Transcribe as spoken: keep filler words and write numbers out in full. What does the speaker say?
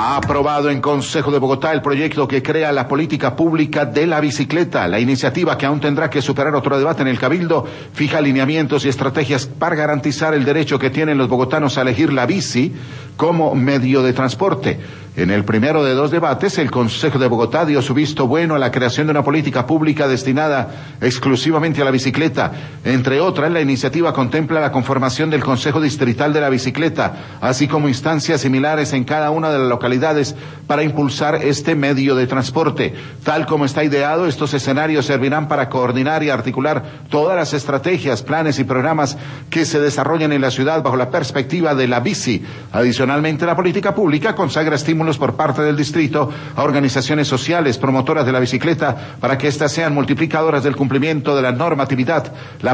Ha aprobado en Consejo de Bogotá el proyecto que crea la política pública de la bicicleta. La iniciativa, que aún tendrá que superar otro debate en el Cabildo, fija lineamientos y estrategias para garantizar el derecho que tienen los bogotanos a elegir la bici como medio de transporte. En el primero de dos debates, el Consejo de Bogotá dio su visto bueno a la creación de una política pública destinada exclusivamente a la bicicleta. Entre otras, la iniciativa contempla la conformación del Consejo Distrital de la Bicicleta, así como instancias similares en cada una de las localidades para impulsar este medio de transporte. Tal como está ideado, estos escenarios servirán para coordinar y articular todas las estrategias, planes y programas que se desarrollan en la ciudad bajo la perspectiva de la bici. Adicionalmente, la política pública consagra estímulos por parte del distrito a organizaciones sociales promotoras de la bicicleta para que éstas sean multiplicadoras del cumplimiento de la normatividad. La